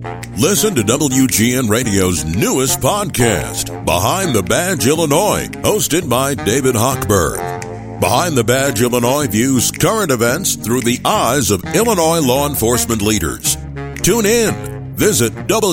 Listen to WGN Radio's newest podcast, Behind the Badge Illinois, hosted by David Hochberg. Behind the Badge Illinois views current events through the eyes of Illinois law enforcement leaders. Tune in. Visit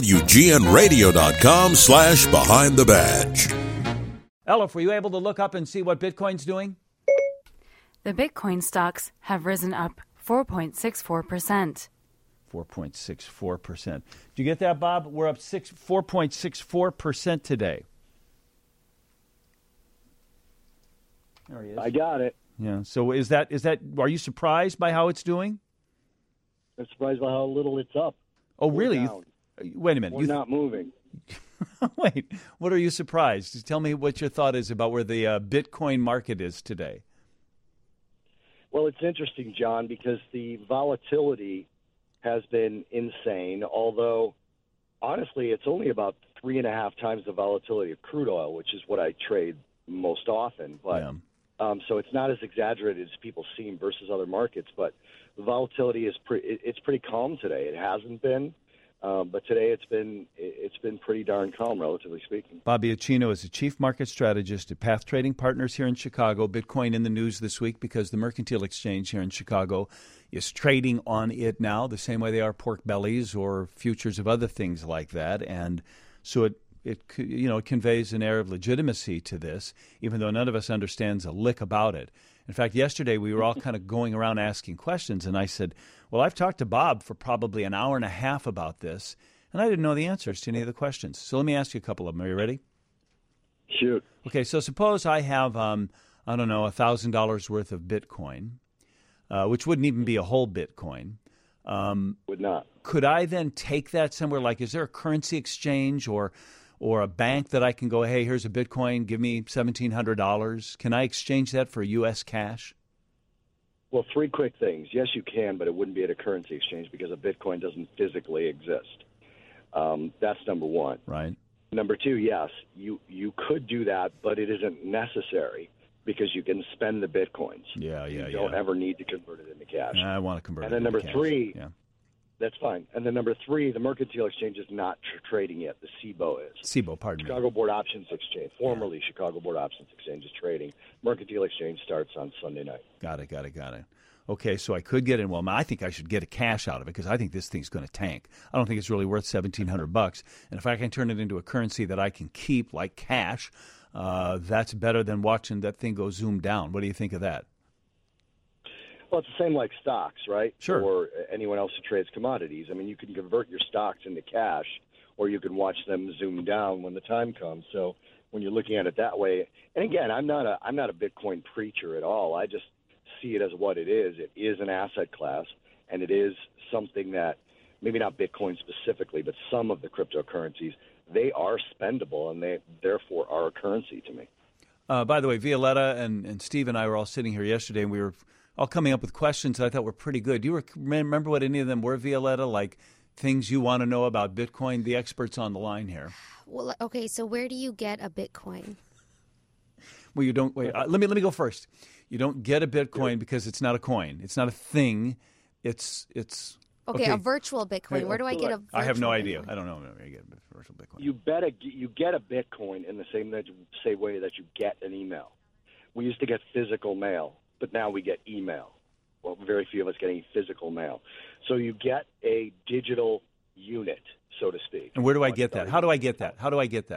WGNradio.com/Behind the Badge. Elif, were you able to look up and see what Bitcoin's doing? The Bitcoin stocks have risen up 4.64%. 4.64%. Do you get that, Bob? We're up 4.64% today. There he is. I got it. Yeah. So is that? Are you surprised by how it's doing? I'm surprised by how little it's up. Oh, really? Wait a minute. We're not moving. Wait. What are you surprised? Just tell me what your thought is about where the Bitcoin market is today. Well, it's interesting, John, because the volatility has been insane, although, honestly, it's only about 3.5 times the volatility of crude oil, which is what I trade most often. But Yeah. so it's not as exaggerated as people seem versus other markets. But the volatility is it's pretty calm today. It hasn't been, but today it's been pretty darn calm, relatively speaking. Bob Iacchino is a chief market strategist at Path Trading Partners here in Chicago. Bitcoin in the news this week because the Mercantile Exchange here in Chicago is trading on it now the same way they are pork bellies or futures of other things like that. And so it conveys an air of legitimacy to this, even though none of us understands a lick about it. In fact, yesterday we were all kind of going around asking questions, and I said, well, I've talked to Bob for probably an hour and a half about this, and I didn't know the answers to any of the questions. So let me ask you a couple of them. Are you ready? Shoot. Okay, so suppose I have, $1,000 worth of Bitcoin, which wouldn't even be a whole Bitcoin. Would not. Could I then take that somewhere? Like, is there a currency exchange or a bank that I can go, hey, here's a Bitcoin, give me $1,700. Can I exchange that for U.S. cash? Well, 3 quick things. Yes, you can, but it wouldn't be at a currency exchange because a Bitcoin doesn't physically exist. That's number one. Right. Number 2, yes, you could do that, but it isn't necessary because you can spend the Bitcoins. You don't ever need to convert it into cash. I want to convert it into into cash. cash. And then number 3, yeah. That's fine. And then number 3, the Mercantile Exchange is not trading yet. The CBOE is. CBOE, pardon me. Chicago Board Options Exchange, formerly Chicago Board Options Exchange, is trading. Mercantile Exchange starts on Sunday night. Got it. Okay, so I could get in. Well, I think I should get a cash out of it because I think this thing's going to tank. I don't think it's really worth $1,700. And if I can turn it into a currency that I can keep, like cash, that's better than watching that thing go zoom down. What do you think of that? Well, it's the same like stocks, right? Sure. Or anyone else who trades commodities. I mean, you can convert your stocks into cash, or you can watch them zoom down when the time comes. So when you're looking at it that way, and again, I'm not a Bitcoin preacher at all. I just see it as what it is. It is an asset class, and it is something that maybe not Bitcoin specifically, but some of the cryptocurrencies, they are spendable, and they therefore are a currency to me. By the way, Violetta and Steve and I were all sitting here yesterday, and we were all coming up with questions that I thought were pretty good. Do you remember what any of them were, Violetta? Like things you want to know about Bitcoin? The expert's on the line here. Well, okay, so where do you get a Bitcoin? Well, you don't. Wait, let me go first. You don't get a Bitcoin because it's not a coin. It's not a thing. It's okay. A virtual Bitcoin. Where do I get a? I have no Bitcoin? idea. I don't know where you get a virtual Bitcoin. You get a Bitcoin in the same way that you get an email. We used to get physical mail, but now we get email. Well, very few of us get any physical mail. So you get a digital unit, so to speak. And where do I get that? How do I get that?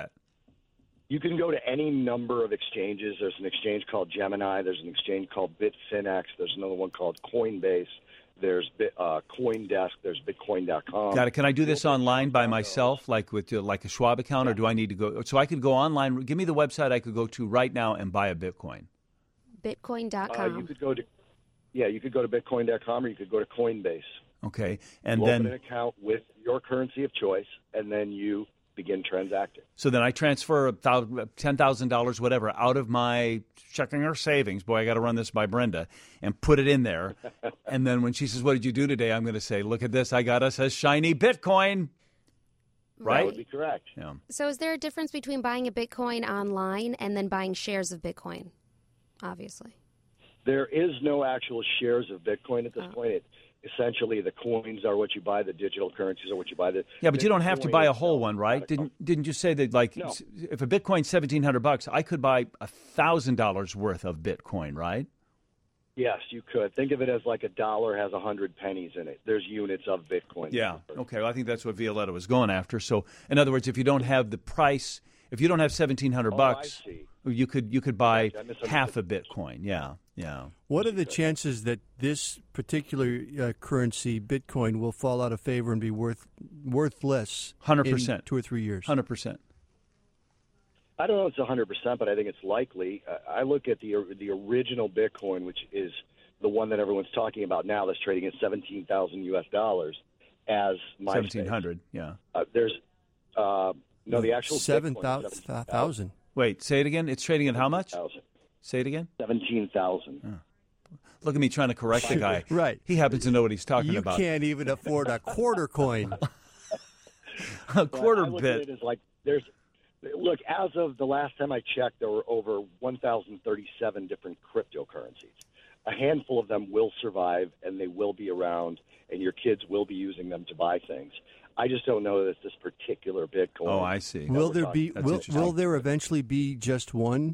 You can go to any number of exchanges. There's an exchange called Gemini. There's an exchange called Bitfinex. There's another one called Coinbase. There's CoinDesk. There's Bitcoin.com. Got it. Can I do this online by myself, like with like a Schwab account, or do I need to go? So I could go online. Give me the website I could go to right now and buy a Bitcoin. Bitcoin.com. You could go to Bitcoin.com, or you could go to Coinbase. Okay, and then then open an account with your currency of choice, and then you begin transacting. So then I transfer $10,000, whatever, out of my checking or savings. Boy, I got to run this by Brenda, and put it in there. And then when she says, "What did you do today?" I'm going to say, "Look at this! I got us a shiny Bitcoin." Right? That would be correct. Yeah. So is there a difference between buying a Bitcoin online and then buying shares of Bitcoin? Obviously. There is no actual shares of Bitcoin at this point. essentially the coins are what you buy, the digital currencies are what you buy. Yeah, but you don't have to buy a whole itself one, right? is not a Didn't you say that, like, No. if a Bitcoin's $1,700, I could buy $1,000 worth of Bitcoin, right? Yes, you could. Think of it as like a dollar has 100 pennies in it. There's units of Bitcoin. Yeah. Okay. Well, I think that's what Violetta was going after. So, in other words, if you don't have the price, if you don't have $1,700, see. you could buy I misunderstood. half a Bitcoin. Yeah. Yeah. What are the chances that this particular currency, Bitcoin, will fall out of favor and be worthless 100%. in 2 or 3 years? 100%. I don't know if it's 100%, but I think it's likely. I look at the original Bitcoin, which is the one that everyone's talking about now, that's trading at $17,000 as MySpace. 1,700. Yeah. There's no, the actual Bitcoin is 7,000. Wait. Say it again. It's trading at how much? 17,000. Say it again. 17,000. Look at me trying to correct the guy. Right. He happens to know what he's talking You about. can't even afford a quarter coin. A quarter I look bit. at it as like look, as of the last time I checked, there were over 1,037 different cryptocurrencies. A handful of them will survive, and they will be around, and your kids will be using them to buy things. I just don't know that this particular Bitcoin. Oh, I see. Will there be? That's Will interesting. there eventually be just one?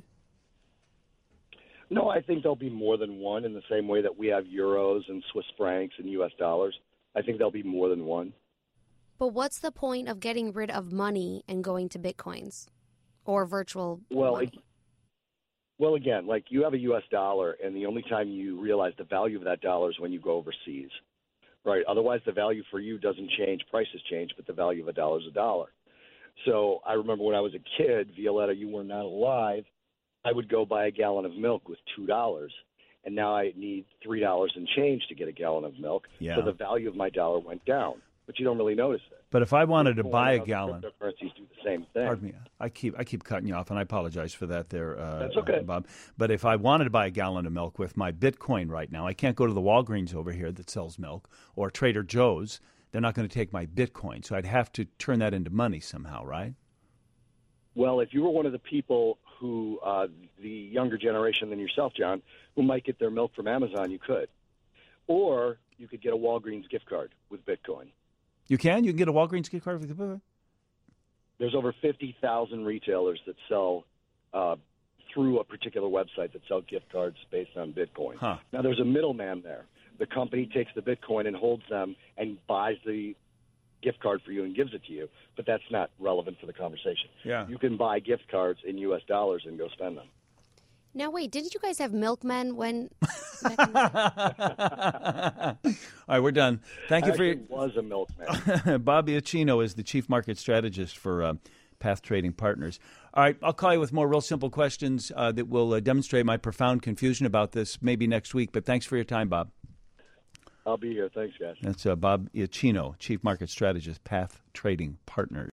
No, I think there'll be more than one in the same way that we have euros and Swiss francs and U.S. dollars. I think there'll be more than one. But what's the point of getting rid of money and going to Bitcoins or virtual money? Well, again, like you have a U.S. dollar, and the only time you realize the value of that dollar is when you go overseas, right? Otherwise, the value for you doesn't change. Prices change, but the value of a dollar is a dollar. So I remember when I was a kid, Violetta, you were not alive, I would go buy a gallon of milk with $2, and now I need $3 and change to get a gallon of milk. Yeah. So the value of my dollar went down, but you don't really notice it. But if I wanted to Bitcoin buy a and other gallon, cryptocurrencies do the same thing. pardon me, I keep cutting you off, and I apologize for that, there, That's okay. Bob. But if I wanted to buy a gallon of milk with my Bitcoin right now, I can't go to the Walgreens over here that sells milk or Trader Joe's. They're not going to take my Bitcoin, so I'd have to turn that into money somehow, right? Well, if you were one of the people who, the younger generation than yourself, John, who might get their milk from Amazon, you could. Or you could get a Walgreens gift card with Bitcoin. You can get a Walgreens gift card with the. There's over 50,000 retailers that sell through a particular website that sell gift cards based on Bitcoin. Huh. Now, there's a middleman there. The company takes the Bitcoin and holds them and buys the gift card for you and gives it to you, but that's not relevant for the conversation. Yeah. You can buy gift cards in U.S. dollars and go spend them. Now, wait, didn't you guys have milkmen when... All right, we're done. Thank you for your... was a milkman. Bob Iacchino is the chief market strategist for Path Trading Partners. All right, I'll call you with more real simple questions that will demonstrate my profound confusion about this maybe next week, but thanks for your time, Bob. I'll be here. Thanks, guys. That's Bob Iacchino, chief market strategist, Path Trading Partners.